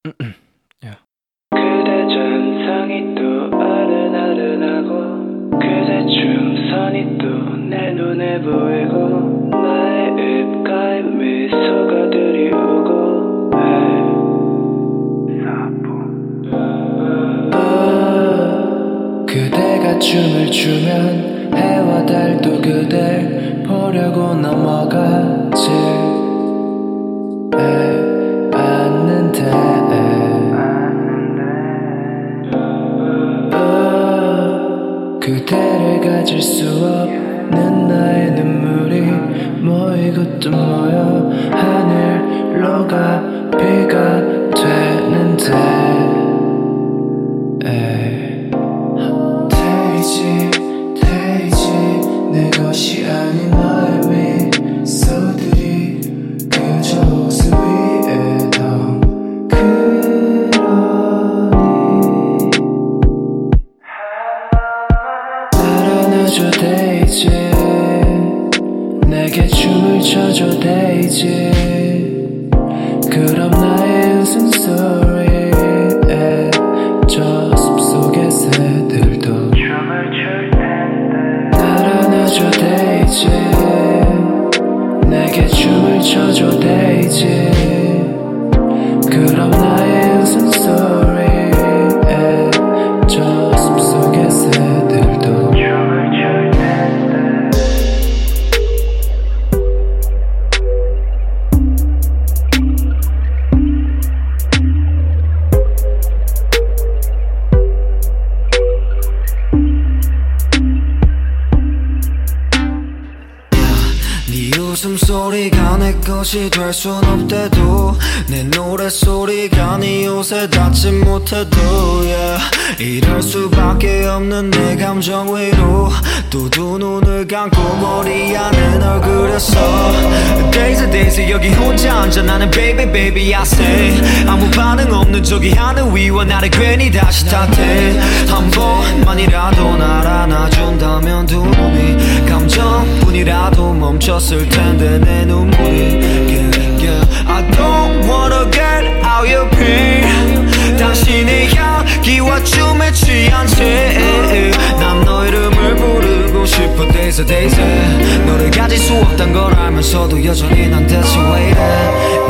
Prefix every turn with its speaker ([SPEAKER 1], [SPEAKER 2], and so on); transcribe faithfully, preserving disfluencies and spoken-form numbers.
[SPEAKER 1] yeah.
[SPEAKER 2] 그대 전상이 또 아른아른하고 그대 춤선이 또 내 눈에 보이고 나의 입가에 미소가 드리우고 아, 그대가 춤을 추면 해와 달도 그댈 보려고 넘어가지 않는데 그대를 가질 수 없는 나의 눈물이 모이고 또 모여 하늘로 가 비가 되는데 데이지 데이지 내 것이 아닌 너의 미소들이 그저 옷을 위에 더 그러니 달아나줘 데이지 내게 춤을 춰줘 데이지 그럼 나의 웃음소리에 저 숲속의 새들도 춤을 출 텐데 달아나줘 데이지 내게 춤을 춰줘 데이지 그럼 나의 웃음소리에 저 숲속의 새들도 춤을 출 텐데
[SPEAKER 3] 네 웃음소리가 내 것이 될 순 없대도 내 노랫소리가 네 옷에 닿지 못해도 yeah. 이럴 수밖에 없는 내 감정 위로 또 두 눈을 감고 머리 안에 널 그렸어 Daisy Daisy 여기 혼자 앉아 나는 baby baby I say 아무 반응 없는 저기 하늘 위와 나를 괜히 다시 탓해 한 번만이라도 날 안아준다면 두 눈이 감정뿐이라도 멈췄을 텐데 내 눈물이 yeah, yeah. I don't wanna get out your pain 당신의 향기와 춤에 취한 채 난 너 이름을 부르고 싶어 Daisy Daisy 너를 가질 수 없단 걸 알면서도 여전히 난 대체 왜 이래